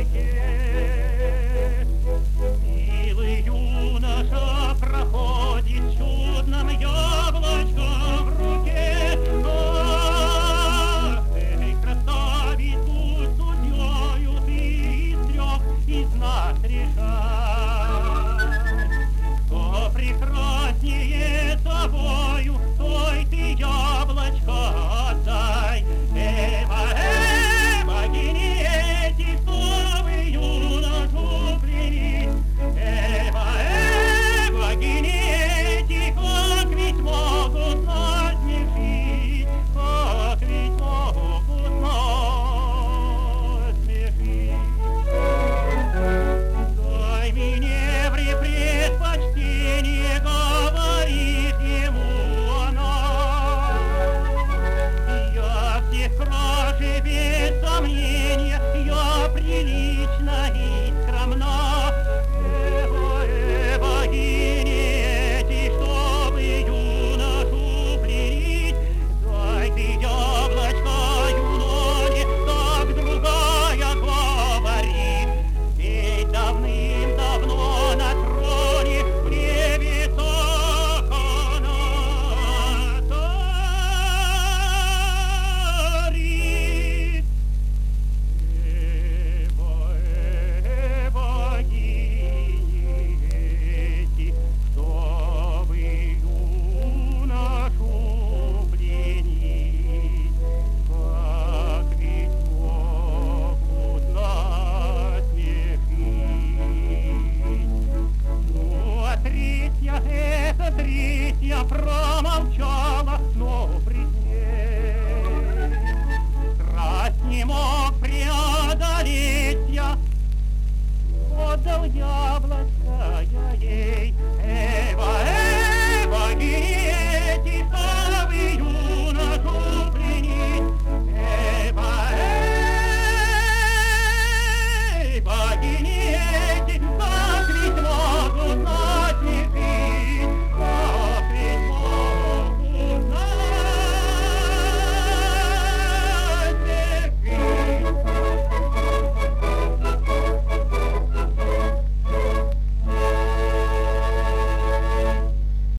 Милый юноша проходит с чудным яблочком в руке. Ах, эй, красавицу судьёю ты из трех из нас решай. Кто прекраснее тобою, той ты яблочко отдай. Эва, Эва, генети, кто вы юношу пленить? Эва, Эва, генети, как ведь могут насмешить, как ведь могут насмешить. Дай мне при предпочтение, говорит ему она. Я всех краше без сомнения, я прилична и скромна. Эва, Эва, генети, чтобы юношу пленить, дай ты яблочко юноне, так другая говорит. Ведь давным-давно на троне превисока она царит. Эва, Эва, генети, чтобы юношу пленить, как ведь могут насмешить. Ну, а третья промолчала, но при ней страсть не мог преодолеть я. Отдал яблочко я ей,